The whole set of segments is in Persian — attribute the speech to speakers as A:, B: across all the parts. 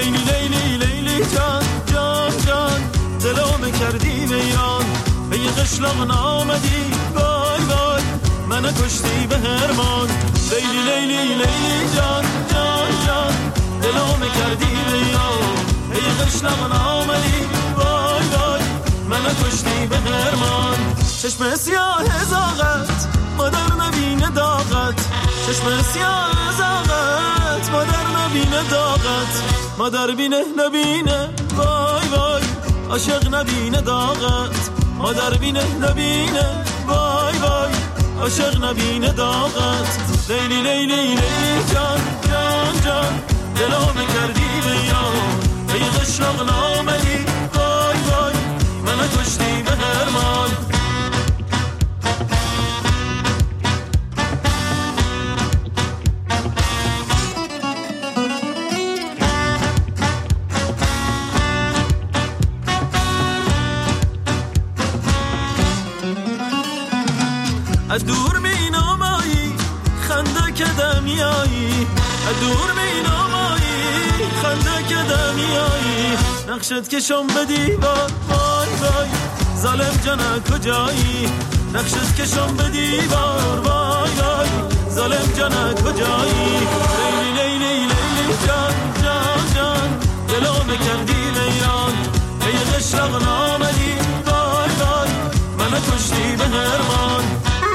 A: لیلی لیلی لیلی جان جان جان دلو کردی ویران به یه قشلاق نامدی وای وای منو کشتی به هرمان لیلی لیلی لیلی جان جان جان دلو کردی ویران به یه قشلاق نامدی وای وای منو کشتی به هرمان چشم سیاه زاغت مادر نبینه داغت چشم سیاه زاغت مادر نبینه داغت مادر بینه نبینه وای وای عاشق نبینه داغت مادر بینه نبینه وای وای عاشق نبینه داغت لیلی لیلی لیلی جان جان جان دلو کردی ویران به یه قشلاق نامدی وای وای منو کشتی به هرمان از دور مینامایی خنده که دمیایی از دور مینامایی خنده که دمیایی نقشت کشم به دیوار وای وای ظالم جانه کجایی نقشت کشم به دیوار وای وای ظالم جانه کجایی لیلی لیلی لیلی جان جان جان دلو کردی ویران به یه قشلاق نامدی وای وای منو کشتی به هرمان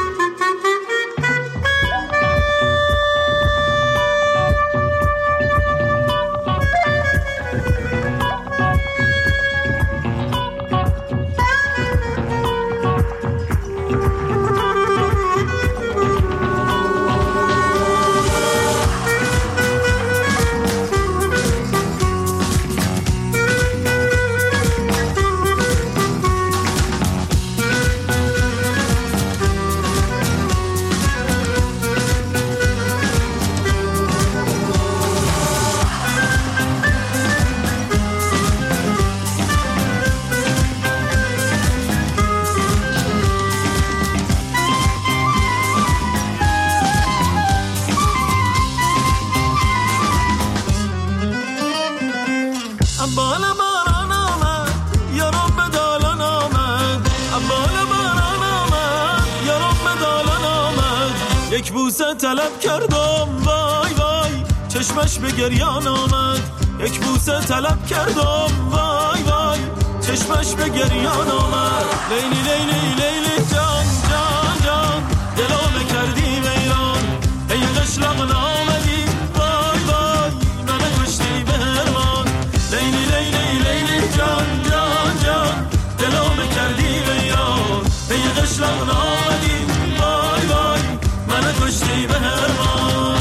A: یک بوسه طلب کردم وای وای چشمش به گریان آمد یک بوسه طلب کردم وای وای چشمش به گریان آمد لیلی لیلی لیلی جان جان جان دلو کردی ویران ای قشلاق نامدی وای وای منو کشتی به هرمان لیلی لیلی لیلی جان جان جان دلو کردی ویران ای قشلاق نامدی وای وای منو کشتی به هرمان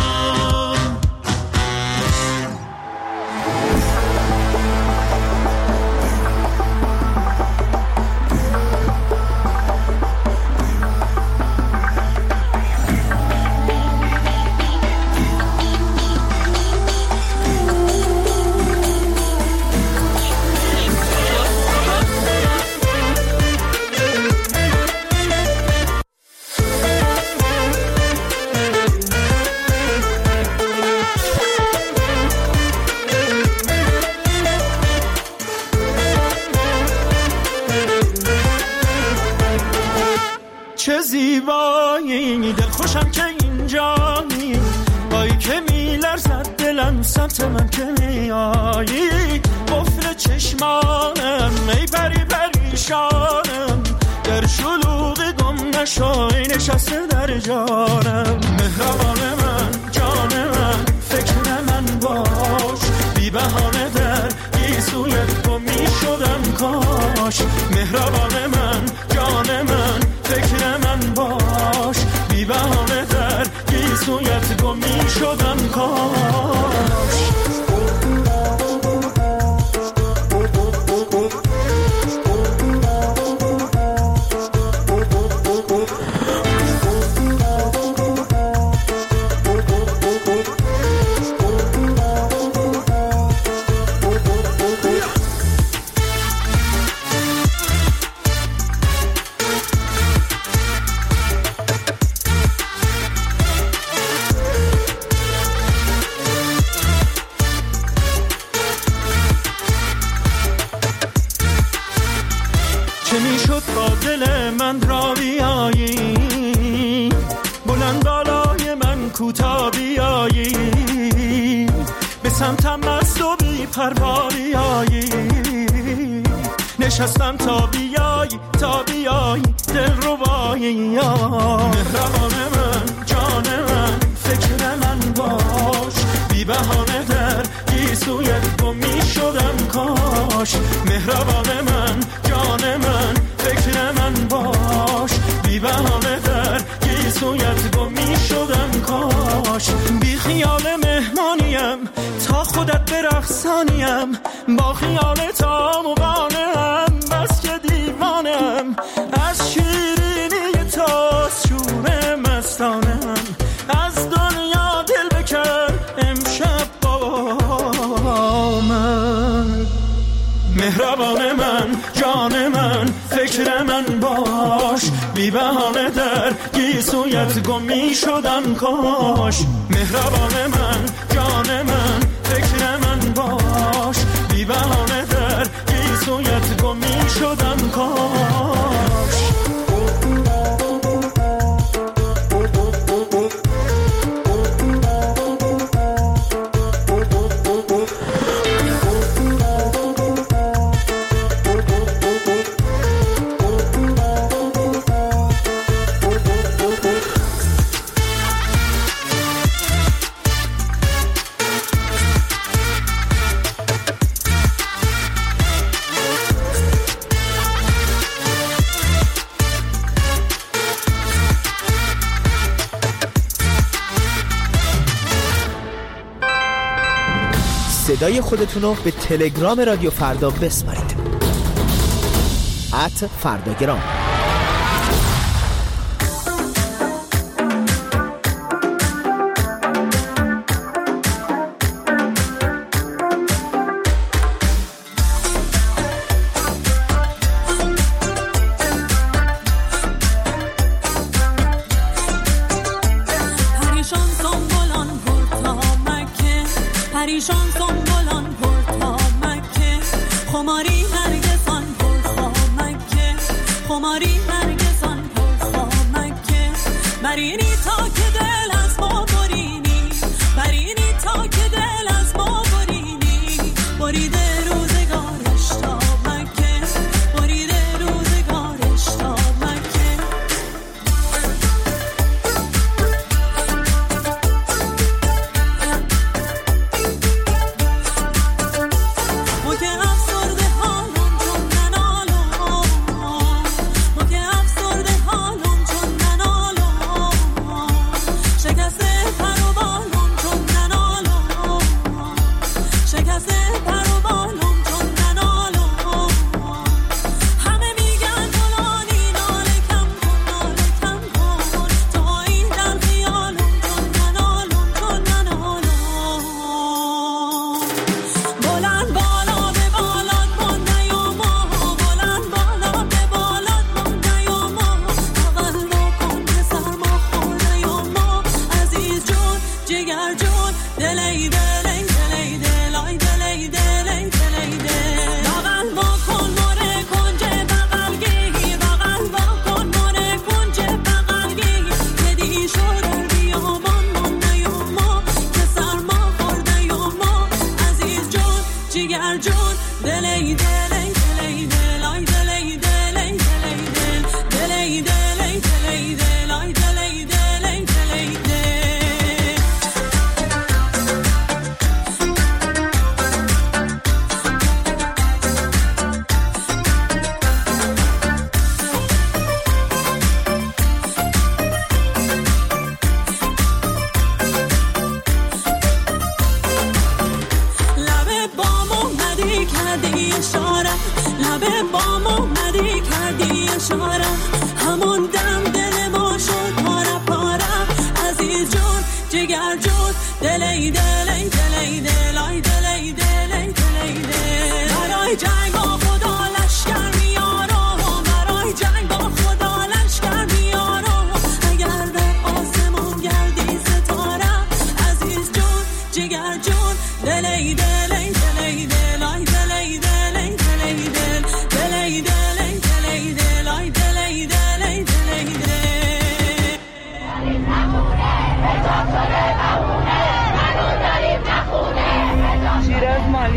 A: چه زیبایی دل خوشم که اینجایی بایی که میلرزد دلم سمت من که میایی قفل چشمانم ای پری پریشانم در شلوغ گم نشای نشسته در جانم مهربان من جان من فکر من باش بی بهانه در گیسویت گم میشدم کاش مهربان من جان من فکر من باش بی بهانه در گیسویت گم میشدم کاش کوتا بیایی، به سمتم مست و بی پروا بیایی، نشستم تا بیایی دل ربایی. مهربان من جان من فکر من باش، بی بهانه در گیسویت گم می شدم کاش. مهربان من جان من فکر من باش، بی بهانه در گیسویت گم می شدم کاش. بی خیال مهمانیم تا خودت برقصانیم، با خیال تا مقانم بس که دیوانم، از شیرینی تا شور مستانم، از دنیا دل بکن امشب با من. مهربان من جان من فکر من باش، بی بهانه در گیسویت گم می شدم کاش. مهربان من جان من فکر من باش، بی بهانه در گیسویت گم می شدم کاش.
B: صدای خودتون رو به تلگرام رادیو فردا بسپارید. @فرداگرام.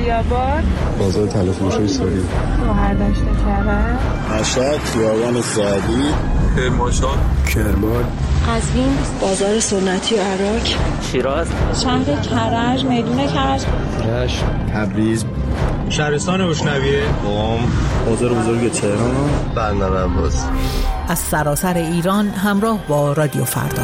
C: خیابان،
D: بازار طلا فروشی سوری،
C: شهردشت کرج،
E: مشهد، خیابان سعدی،
A: کرمانشاه،
D: کرمان،
F: قزوین، بازار سنتی و عراق،
G: شیراز،
F: شهر کرج، میدون کرج،
D: رشت، تبریز،
H: شهرستان بوشنویه،
E: قم، بازار بزرگ تهران،
D: بندر عباس.
B: از سراسر ایران همراه با رادیو فردا.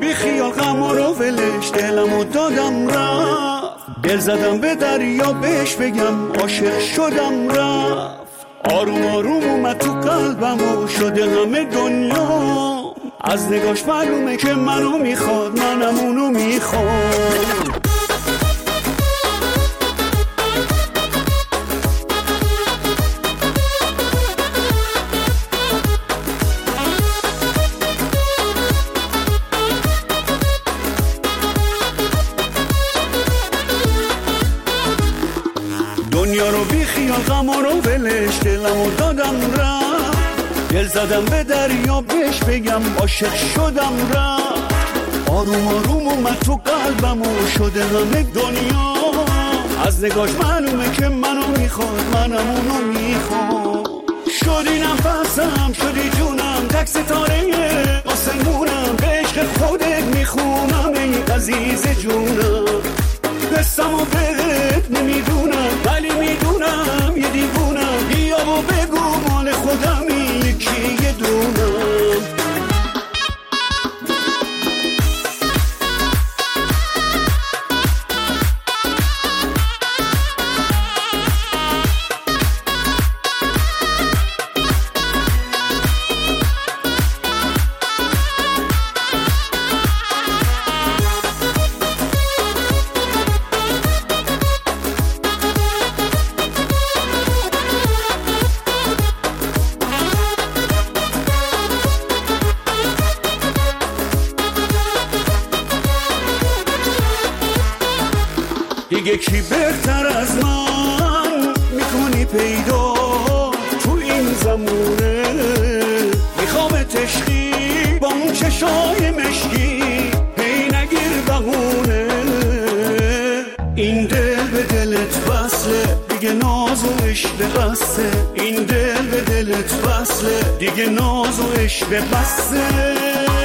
G: بی خیال غم رو ولش دلمو دادم رفت، دل زدم به دریا بهش بگم عاشق شدم رفت، آروم آروم اومد تو قلبم و شده همه دنیا، از نگاش معلومه که منو میخواد منم اونو میخواد. دنیا رو بی خیال غم رو ولش دلمو دادم رفت، دل زدم به دریا بهش بگم عاشق شدم رفت، آروم آروم اومد تو قلبم و شده همه دنیا، از نگاش معلومه که منو میخواد منم اونو میخواد. شدی نفسم شدی جونم تک ستاره آسمونم، به عشق خودت میخونم ای عزیز جونم، قصه‌مو بهت نمیدونم ولی میدونم یه دیوونم، بیا و بگو مال خودمی یکی یه دونم. دیگه کی بهتر از من میکنی پیدا تو این زمونه، میخوام تشکی با اون چشای مشکی هی نگیر بهونه، این دل به دلت وصله دیگه ناز و عشق بسته، این دل به دلت وصله دیگه ناز و عشق بسته.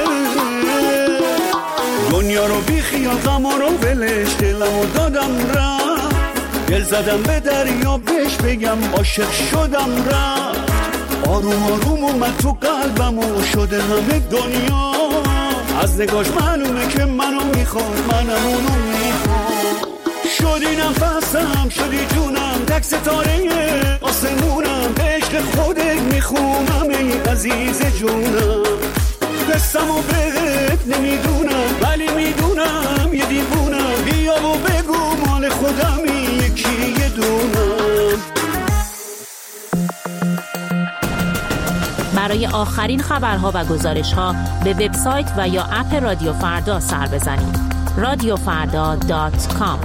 G: دنیا رو بی خیال غم رو ولش دلمو دادم رفت، دل زدم به دریا بهش بگم عاشق شدم رفت، آروم آروم اومد تو قلبم و شده همه دنیا، از نگاش معلومه که منو میخواد منم اونو میخواد. شدی نفسم شدی جونم تک ستاره آسمونم، به عشق خودت میخونم ای عزیز جونم، قصه‌مو بهت نمیدونم ولی میدونم یه دیوونم، بیا و بگو مال خودمی یکی یه دونم.
I: برای آخرین خبرها و گزارش‌ها به وبسایت و یا اپ رادیو فردا سر بزنید. radiofarda.com.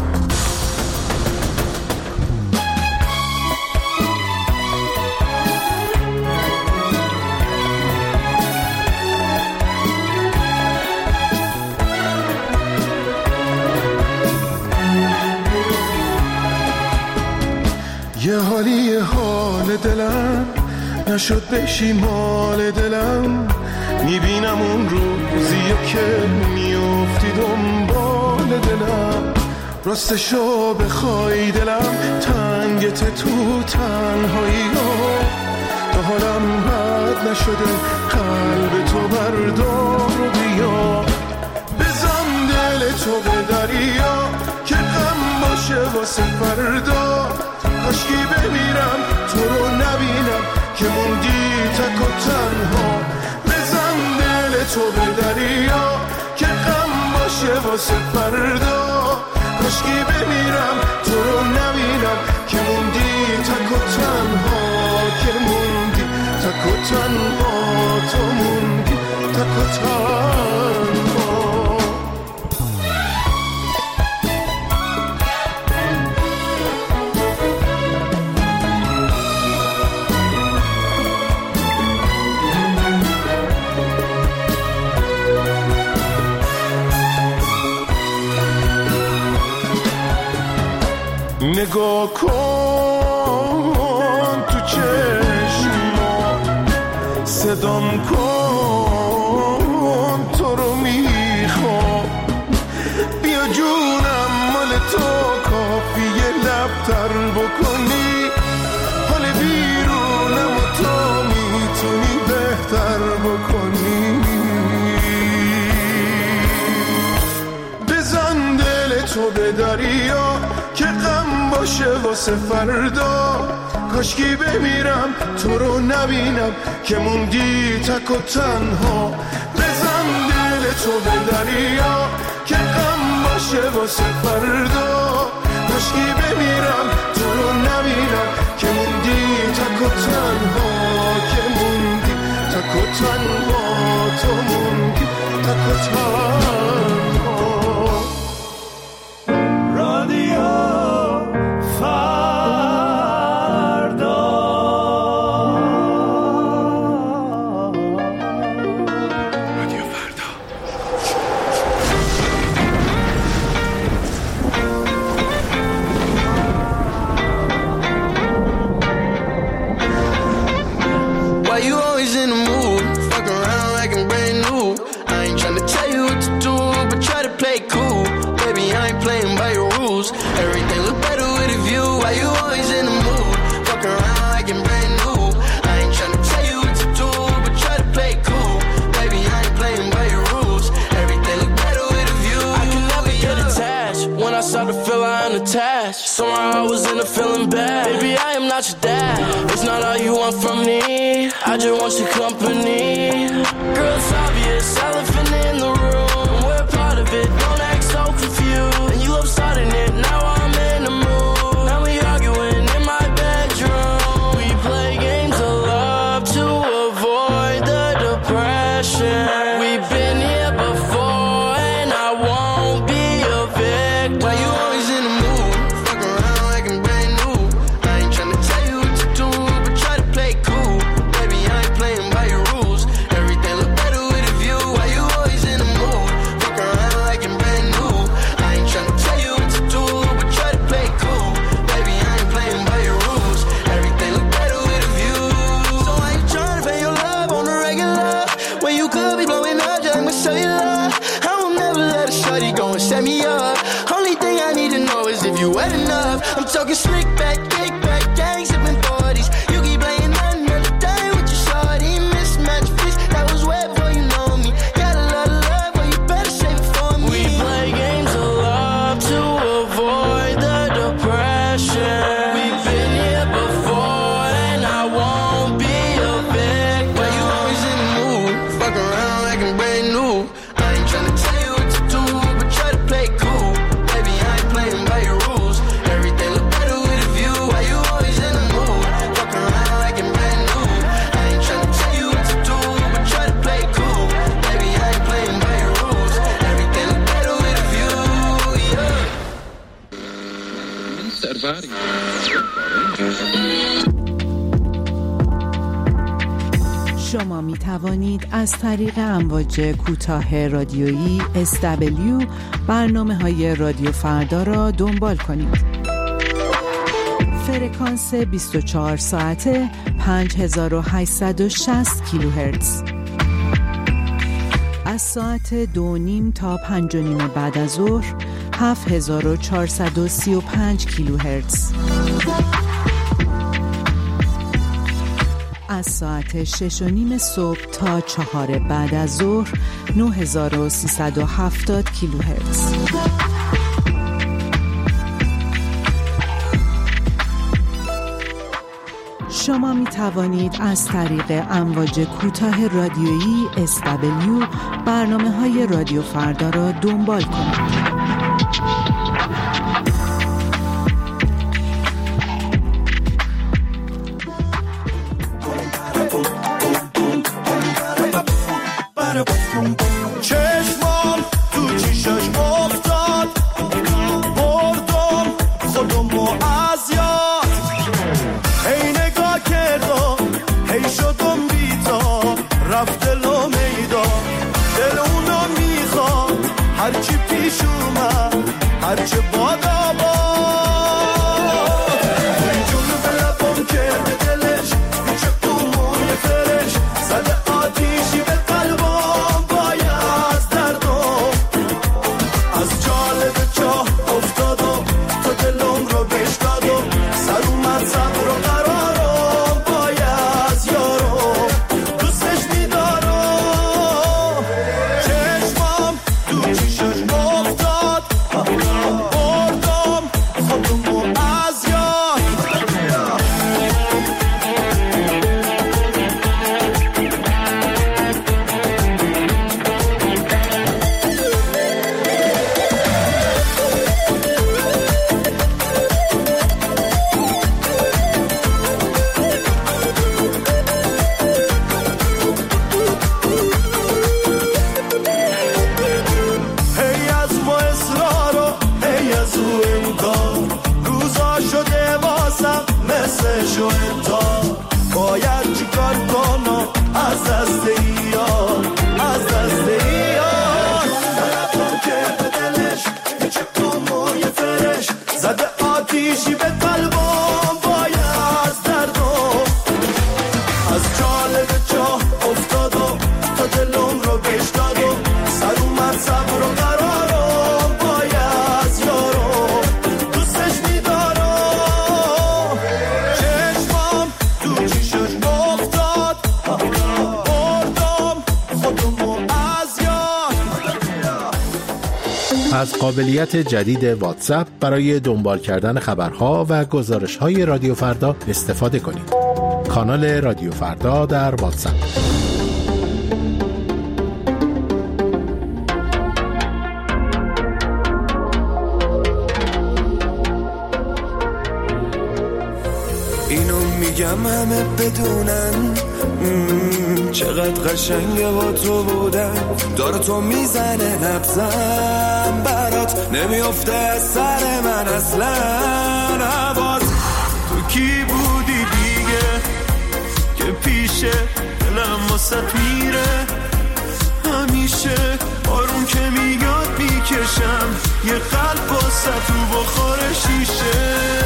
J: یه حالی حال دلم نشد بشی مال دلم، میبینم اون روزیه که میافتی دنبال دلم، راستشو بخوای دلم تنگت تو تنهایی ها، تا حالم بد نشده قلب تو بردار و بیا، بزن دل تو به دریا که غم باشه واسه فردا، کاشکی بمیرم تو رو نبینم که موندی تک و تنها، بزن دل تو به دریا که غم باشه واسه فردا، کاشکی بمیرم تو رو نبینم که موندی تک و تنها، که موندی تک و تنها، تو موندی تک و تنها. نگاه کن تو چشما، صدام کن تو رو میخوام، بیا جونم مال تو کافیه لبتر بکنی، حال بیرونم و تو میتونی بهتر بکنی. تو به دریا که غم باشه واسه فردا. کاشکی بمیرم تو رو نبینم که موندی تک و تنها. بزن دل تو به دریا که غم باشه واسه فردا. کاشکی بمیرم تو رو نبینم که موندی تک و تنها. که موندی تک و تنها. تو موندی تک و تنها.
A: رادیو
K: somehow I was in a feeling bad. Baby, I am not your dad. It's not all you want from me. I just want your company. Girl, it's obvious, elephant in the room. We're part of it, don't act so confused. And you love starting it, now I'm in the mood. Now we arguing in my bedroom. We play games of love to avoid the depression. We've been here before and I won't be a victim. Why you always in the mood? I'm talking slick back, kick back, gang sipping 40s. You keep playing another day with your shorty. Mismatch fish, that was wet before you know me. Got a lot of love, but you better save it for me. We play games of love to avoid the depression. We've been here before and I won't be a victim. Why you always in the mood? Fuck around like I'm brand new. I ain't tryna tell you what to do, but try to play cool. Baby, I ain't playing by your rules.
L: شما می توانید از طریق امواج کوتاه رادیویی SW برنامه‌های رادیو فردا را دنبال کنید. فرکانس 24 ساعته 5860 کیلوهرتز. از ساعت 2:30 تا 5:30 بعد از ظهر 7435 کیلوهرتز. از ساعت 6:30 صبح تا 4 بعد از ظهر 9370 کیلوهرتز. شما می توانید از طریق امواج کوتاه رادیویی SW برنامه‌های رادیو فردا را دنبال کنید.
A: چشمام تو چیشاش افتاد، بردم خودمو از یاد. هی نگاه کردم، هی شدم بی‌تا، رفت دلو میدا. دل اونو میخوام، هرچی پیش اومد، هرچی بادا باد. توی جونو به لبم کرده دلش، پیچه موی فرش، زده آتیشی به قلبم بای از دردم. از جالب چاه افتادم، تو دلم رو بشکادم. سر اومد صبر و قرارم بای از یارم، دوستش میدارم. چشمام تو چیشش افتاد، بردم خودمو از یاد. باید چیکار کنم از دست ایار، از دست ایار. طرفم که به دلش یه چکم و یه فرش زده آتیشی به قلبم باید از دردم. از جاله به جا افتادم تا دلم رو گش دادم. سر اومد صبر و قرارم باید از یارم. دوستش میدارم
M: از قابلیت جدید واتساپ برای دنبال کردن خبرها و گزارش‌های رادیو فردا استفاده کنید. کانال رادیو فردا در واتساپ.
A: اینو میگم همه بدونن چقدر قشنگه با تو بودن. داره تو میزنه نبزم برات نمیافته از سر من اصلا. عباس تو کی بودی دیگه که پیشه دلم واسط میره همیشه. آروم که میاد میکشم یه قلب واسط تو بخور شیشه.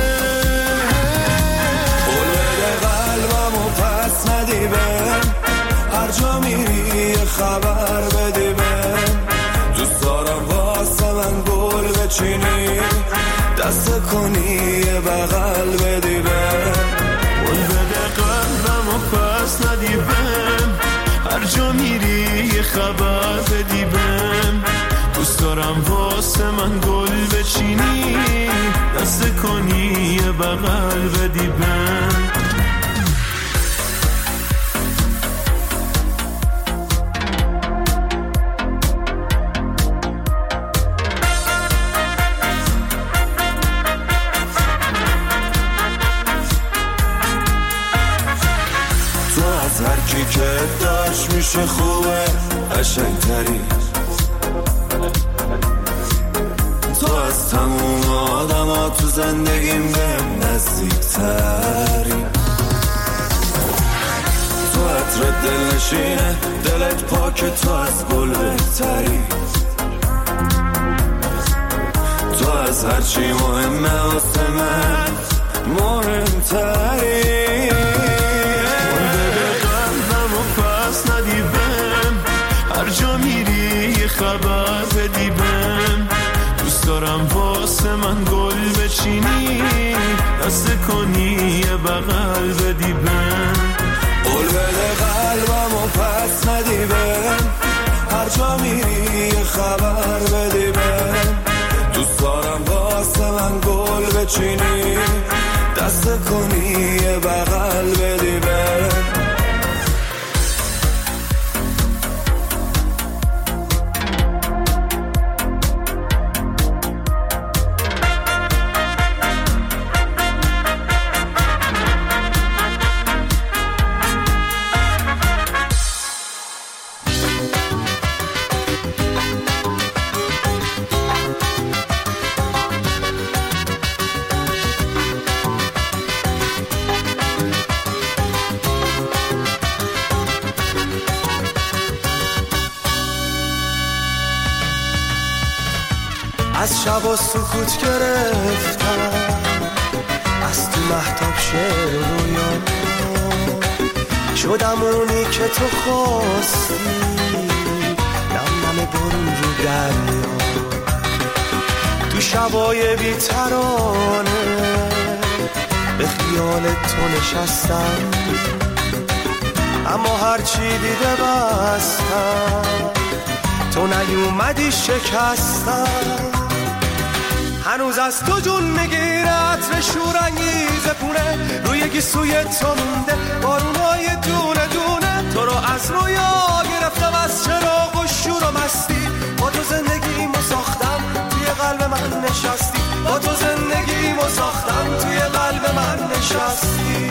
A: قلبمو پس ندی بهم، هر جا میری یه خبر بدی بهم. دوست دارم واسه من گل بچینی دست کنی یه بغل بدی بهم. گل بده قلبمو پس ندی بهم، هر جا میری یه خبر بدی بهم. دوست دارم واسه من گل بچینی دست کنی یه بغل بدی بهم. هر کی که داشت میشه خوبه قشنگتری. تو از تموم آدم ها تو زندگیم بهم نزدیکتری. تو عطر دل نشینه دلت پاکه تو از گل بهتری. تو از هرچی مهمه واسه من مهمتری. هر جا میری یه خبر بدی بهم. دوست دارم واسه من گل بچینی دست کنی یه بغل بدی بهم. قول بده قلبمو پس ندی بهم، هر جا میری یه خبر بدی بهم. دوست دارم واسه من گل بچینی دست کنی یه بغل بدی بهم. از شب سکوت گرفتم، از تو مهتاب شعر و رویا شدم اونی که تو خواستی، نم نم برون رو دریا تو شبای بی‌ترانه به خیال تو نشستم، اما هرچی دیده بستم تو نیومدی شکستم. هنوز از تو جون میگیره عطر شورانگیز پونه روی گیسوی تو مونده بارونای دونه دونه تو رو از رویا گرفتم از چراغ و شور و مستی با تو زندگیمو ساختم توی قلب من نشستی با تو زندگیمو ساختم توی قلب من نشستی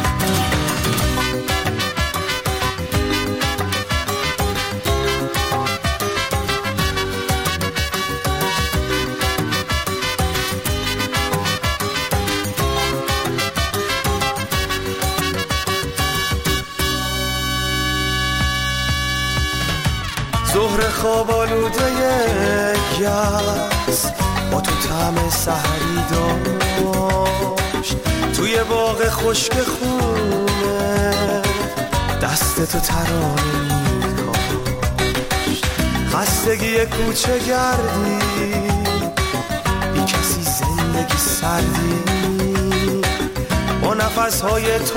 A: ظهر خواب آلوده یس با تو طعم سحری داشت توی باغ خشک خونه دست تو ترانه میکاشت خستگی کوچه گردی بی کسی زندگی سردی با نفسهای تو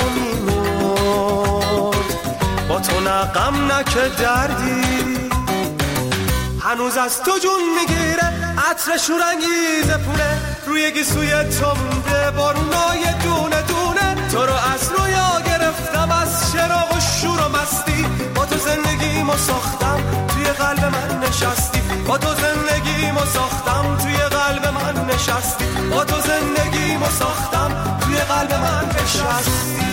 A: میمرد با تو نه غم نه که دردی هنوز از تو جون میگیره عطر شورانگیز پونه روی گیسوی تو مونده بارونای دونه دونه تو رو از رویا گرفتم از چراغ و شور و مستی با تو زندگیمو ساختم توی قلب من نشستی با تو زندگیمو ساختم توی قلب من نشستی با تو زندگیمو ساختم توی قلب من نشستی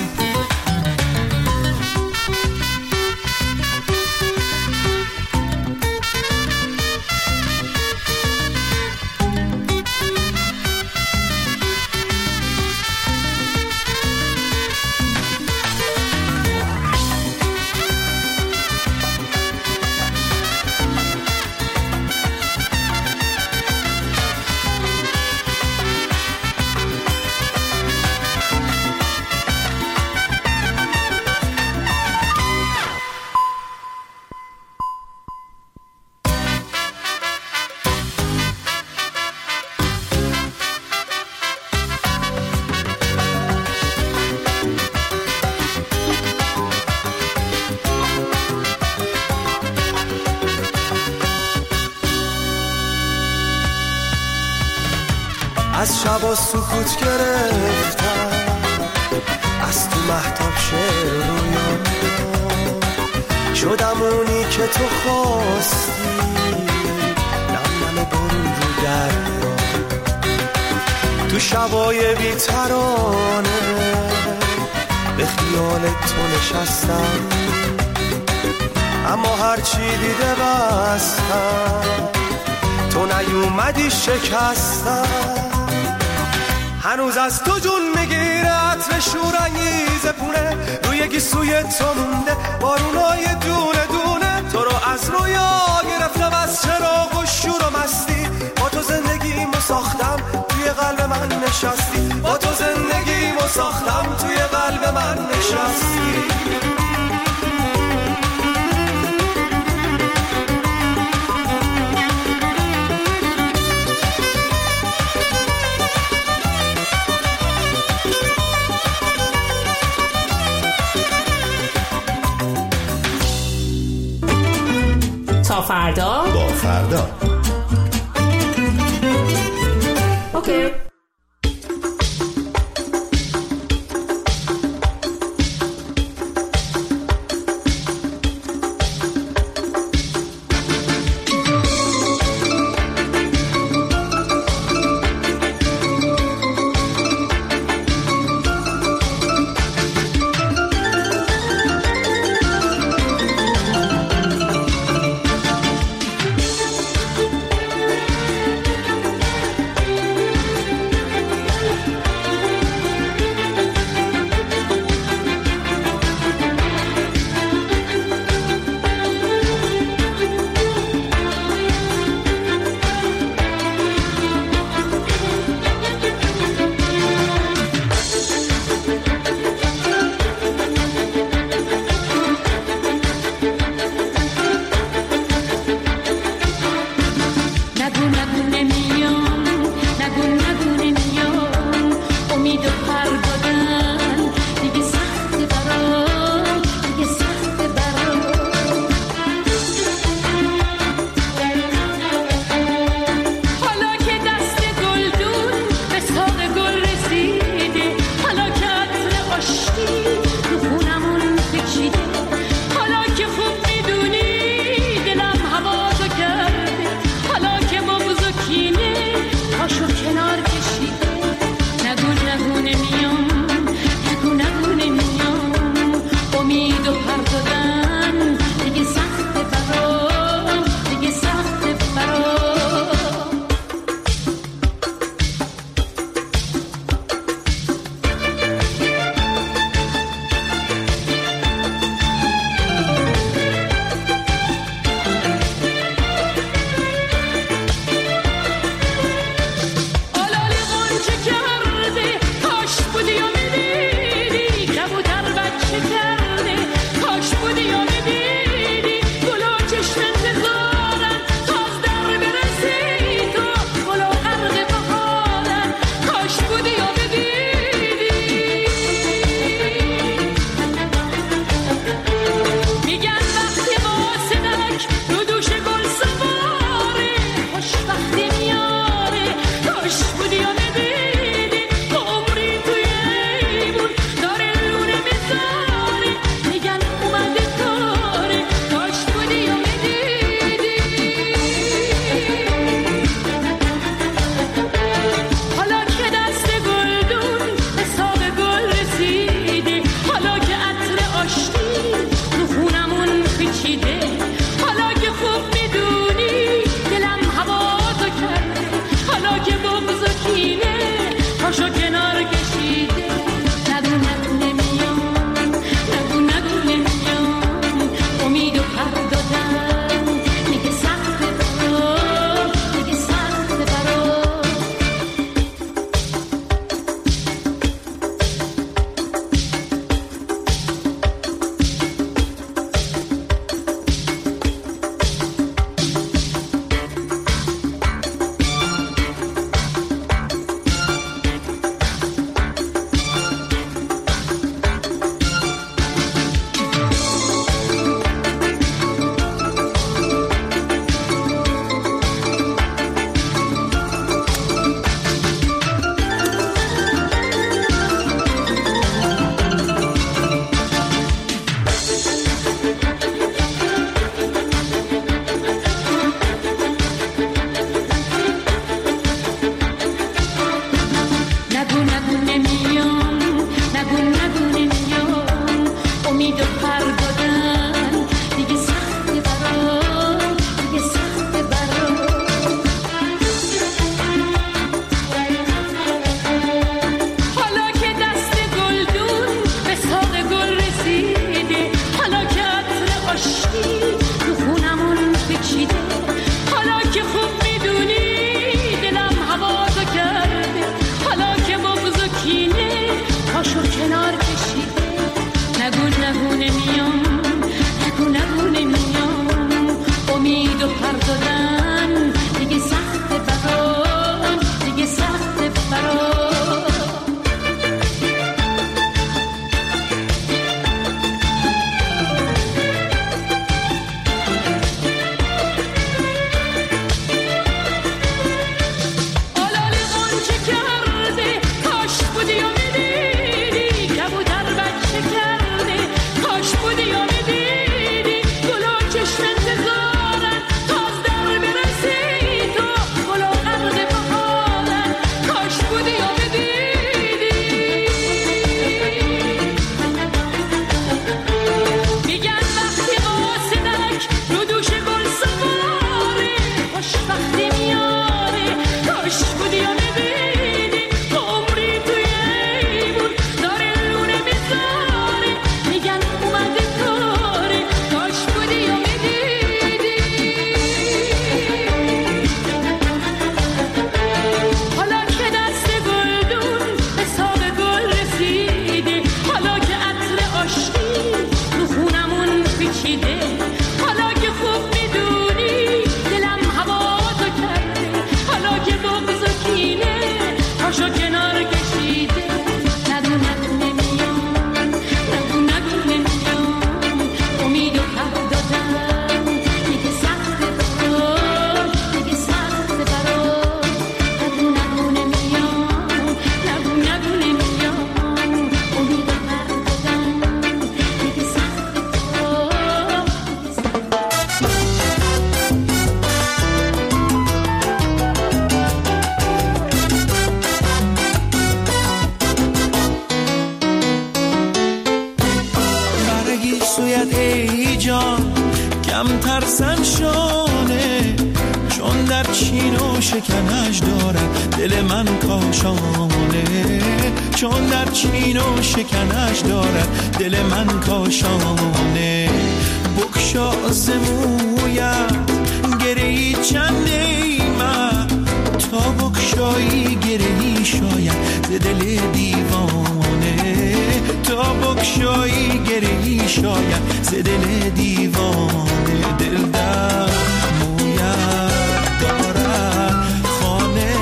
A: از شبا سکوت گرفتم از تو مهتاب شعر رویام شدم اونی که تو خواستی نم نم برون رو دریا تو شبای بی‌ترانه به خیال تو نشستم اما هرچی دیده بستم تو نیومدی شکستم هنوز از تو جون میگیره عطر شورانگیز پونه روی گیسوی تو مونده بارونای دونه دونه تو رو از رویا گرفتم از چراغ و شور و مستی با تو زندگیمو ساختم توی قلب من نشستی با تو زندگیمو ساختم توی قلب من نشستی
I: تا فردا
M: با فردا
I: اوکی.
A: کمتر زنشانه، چون در چین و شکنش دارد دل من کاشانه، چون در چین و شکنش دارد دل من کاشانه. بکشا ز مویت گرهی چنده من، تا بکشایی گرهی شاید ز دل دیوانه، تا بکشایی گرهی شاید ز دل دیوانه. دل در مویت دارد خانه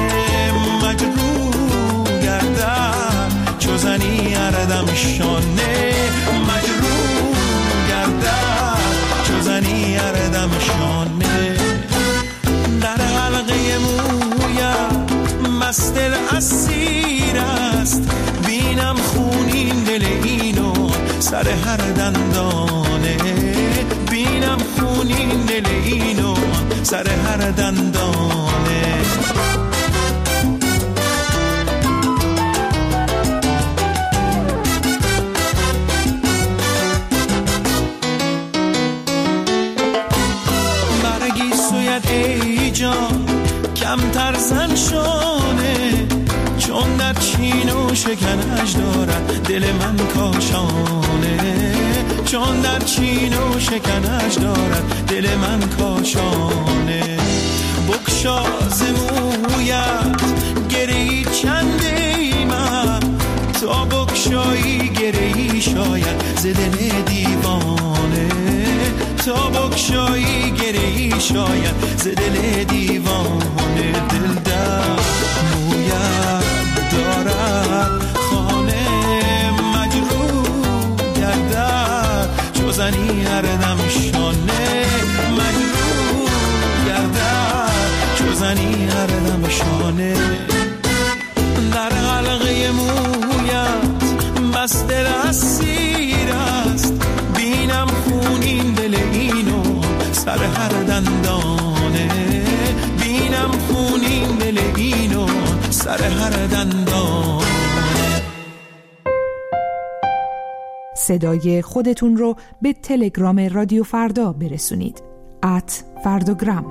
A: مجروح گردد، چو زنی اردم شانه مجروح گردد، چو زنی اردم شانه. در حلقه مویت مست دل اسیر است، بینم خونین دل اینو سر هر دندانه، بینم خونین دل اینو سر هر دندانه. برگی سوید ای جان کمتر زنشانه، چون در چین و شکنش دارد دل من کاشانه، چون در چین و شکنش دارد دل من کاشانه. بکشا ز مویت گرهی چنده من، تا بکشایی گرهی شاید ز دل دیوانه، تا بکشایی گرهی شاید ز دل دیوانه. دل در مویت دارد خانه مجروح گردد، چو زنی اردم شانه مجروح گردد، چو زنی اردم شانه. در حلقه مویت مست دل اسیر است، بینم خونین دل اینو سر هر دندانه، بینم خونین دل اینو سر هر دندانه.
L: صدای خودتون رو به تلگرام رادیو فردا برسونید. @فرداگرام.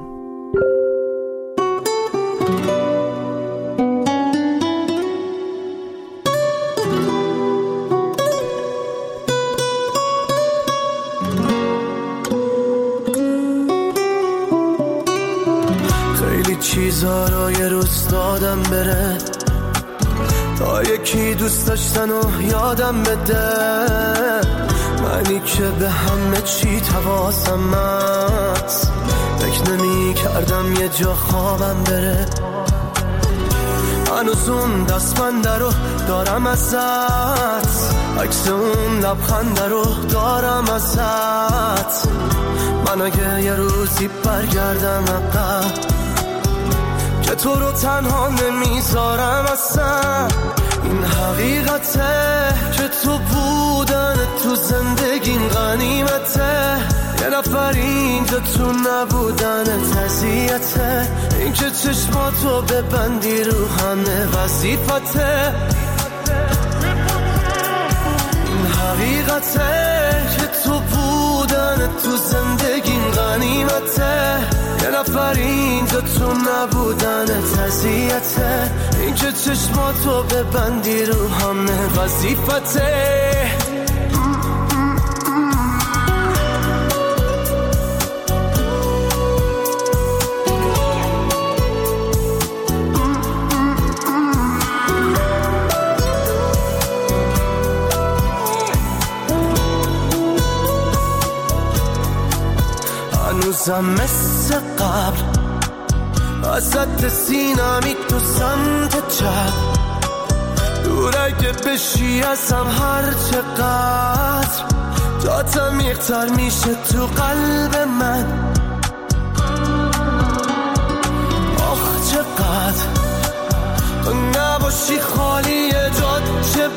N: خیلی چیزا رو یه روز دادم بره، تا یکی دوست داشتن و یادم بده. منی که به همه چی حواسم هست، فکر نمی کردم یه جا خوابم بره. هنوز اون دستبنده رو دارم ازت، عکس اون لبخنده رو دارم ازت. من اگه یه روزی برگردم عقب، که تو رو تنها نمیذارم اصلا. این حقیقته که تو بودن تو زندگیم غنیمته، یه نفر اینجا تو نبودن تزیته. این که چشماتو ببندی رو همه وظیفته. این حقیقته که تو بودن تو زندگیم غنیمته، یه نفر اینجا تو نبودن تزیته. این که چشماتو ببندی رو همه وظیفته. هنوزم مثل قبل وسط سینمی تو سمت چپ، دور اگه بشی ازم هر چقدر، جات عمیق‌تر میشه تو قلب من. آخ چقدر تو نباشی خالی جات، چه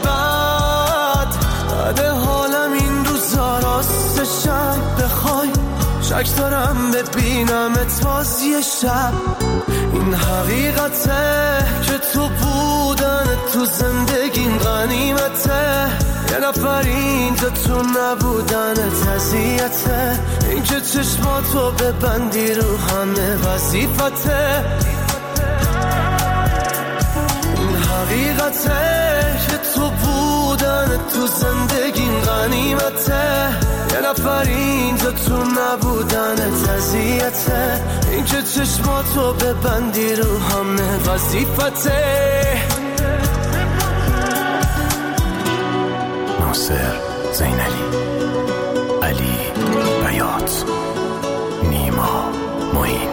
N: بد حالم این روزا راستشم بخوای. شک دارم ببینمت باز یه شب. این حقیقته که تو بودن تو زندگیم غنیمته، یه نفر اینجا تو نبودن تزیته، این که چشماتو ببندی رو همه وظیفته، این حقیقته که تو بودن تو زندگیم غنیمته، یه نفر اینجا تو نبودن تزیته، این که چشماتو ببندی رو همه وظیفته.
O: ناصر زینلی، علی بیات، نیما معین.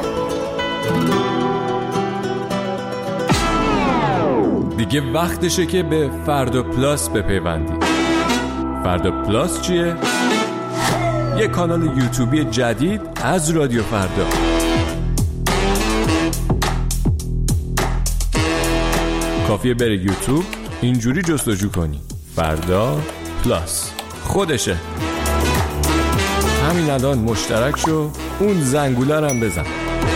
P: دیگه وقتشه که به فردا پلاس بپیوندی. فردا پلاس چیه؟ یه کانال یوتیوبی جدید از رادیو فردا. کافیه بره یوتیوب، اینجوری جستجو کنی فردا پلاس، خودشه. همین الان مشترک شو، اون زنگوله هم بزن.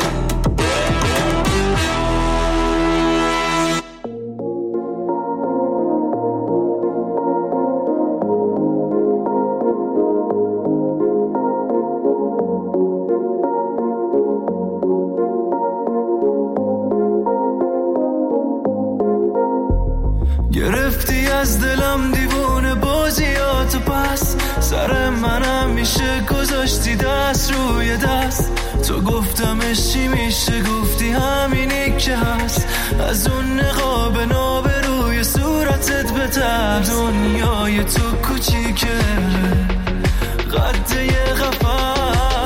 N: گرفتی از دلم دیوونه بازیاتو، پس سر منم میشه گذاشتی دست روی دست. تو گفتمش چی میشه، گفتی همینی که هست. از اون نقاب ناب روی صورتت بترس، دنیای تو کوچیکه قد یه قفص.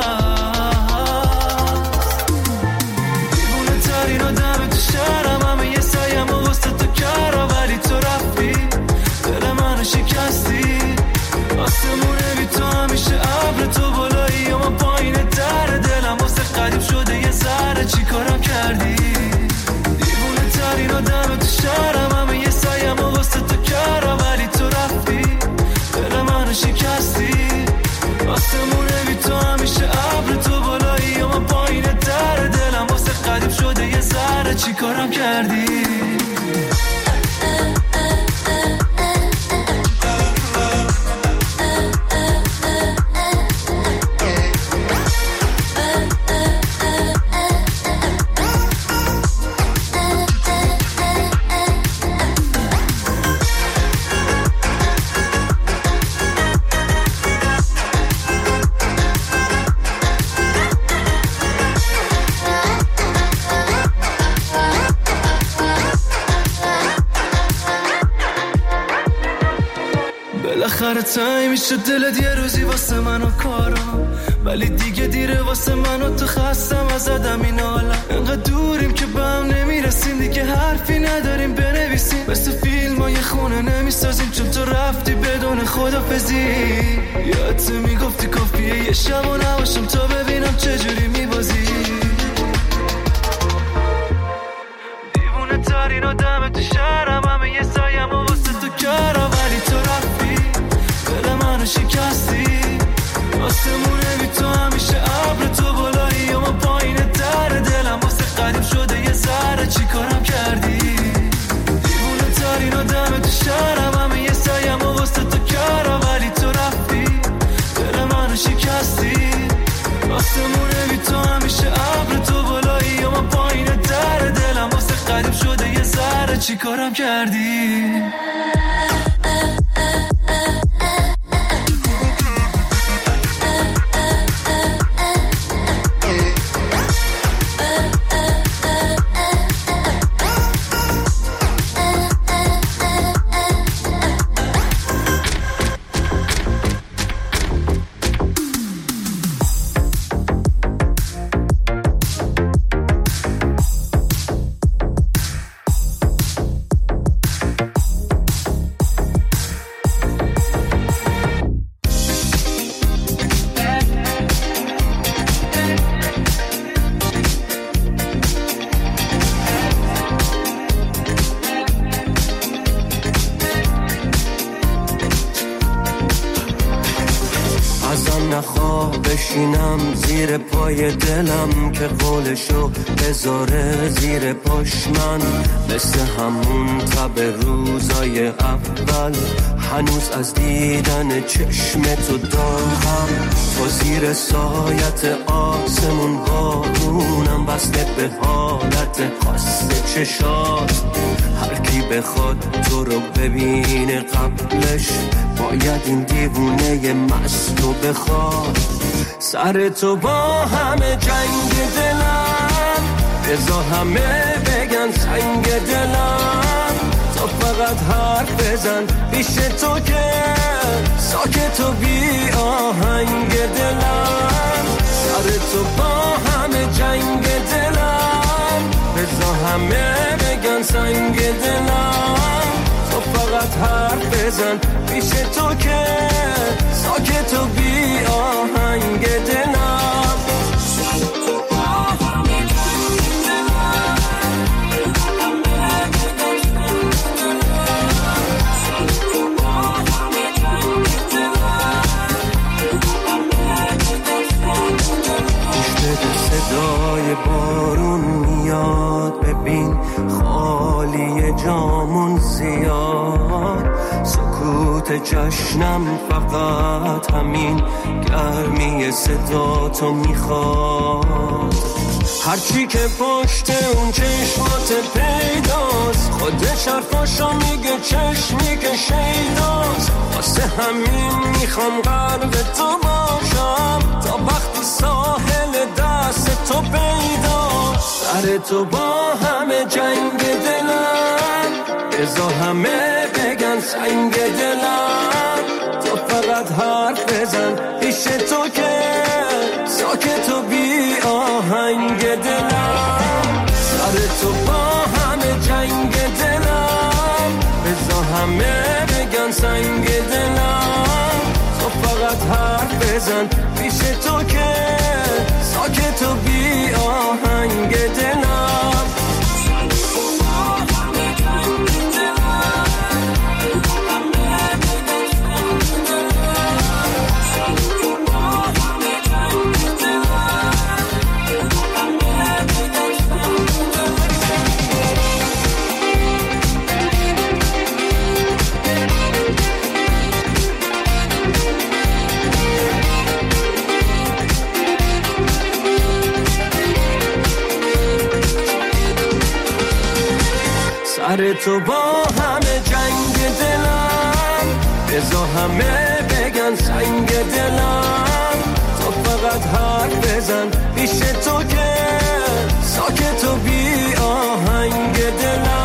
N: دیوونه ترین آدم تو شهرم، همه یه سایم و واسه تو کردم، ولی تو رفتی دل منو شکستی. آسمونه بی تو همیشه ابر، تو بالایی و من پایین در دلم واسه قدیم شده یه ذره. چی کارم کردی؟ دیوونه ترین آدم تو شهرم، همه یه سایم و واسه تو کردم، ولی تو رفتی دل منو شکستی. آسمونه بی تو همیشه ابر، تو بالایی و من پایین در دلم واسه قدیم شده یه ذره. چی کارم کردی؟ بالاخره تایی میشه دلت یه روزی واسه منو کارم، ولی دیگه دیره واسه منو. تو خستم از آدم این حالم، انقدر دوریم که به هم نمیرسیم، دیگه حرفی نداریم بنویسیم. مثل فیلم ها یه خونه نمیسازیم، چون تو رفتی بدون خدافزی. یادت میگفتی کافیه یه شب و نباشم تا ببینم چجوری میبازی. دیوونه ترین آدم تو شهرم، همه یه سایم و واسه تو کردم، ولی تو رفتی دل منو شکستی. آسمونه بی تو همیشه ابر، تو بالایی و من پایین در دلم واسه قدیم شده یه ذره. چی کارم کردی؟ دیوونه ترین آدم تو شهرم، همه یه سایم و واسه تو کردم، ولی تو رفتی دل منو شکستی. آسمونه بی تو همیشه ابر، تو بالایی و من پایین در دلم واسه قدیم شده یه ذره. چی کارم کردی؟ بشینم زیر پای دلم که قولشو بذاره زیر پاش من، مثل همون تب روزای اول هنوز از دیدن چشم تو دارم. تو زیر سایت آسمون بارونم بسته به حالت خاص چشات، هر کی بخواد تو رو ببینه قبلش باید این دیوونه مستو بخواد. سر تو با همه جنگ دلم، بذار همه بگن سنگ دلم، تو فقط حرف بزن پیش تو که ساکت و بی آهنگ دلم. سر تو با همه جنگ دلم، بذار همه بگن سنگ دلم، تو فقط حرف بزن پیش تو که ساکت و بی آهنگ دلم. صدای بارون میاد، ببین خالی جامون زیاد، سکوت جشنم فقط همین گرمی صدا تو میخواد. هرچی که پشت اون چشمات پیداست، خودش حرفاشو میگه چشمی که شیداست، واسه همین میخوام قلب تو باشم تا وقتی ساحل دست تو پیداست. سر تو با همه جنگ دلم، بذار همه بگن سنگ دلم، تو فقط حرف بزن پیش تو که ساکت و بی آهنگ دلم. سر تو با همه جنگ دلم، بذار همه بگن سنگ دلم، تو فقط حرف بزن پیش تو که ساکت و بی آهنگ دلم. سر تو با همه جنگ دلم، بذار همه بگن سنگ دلم، تو فقط حرف بزن پیش تو که ساکت و بی آهنگ دلم.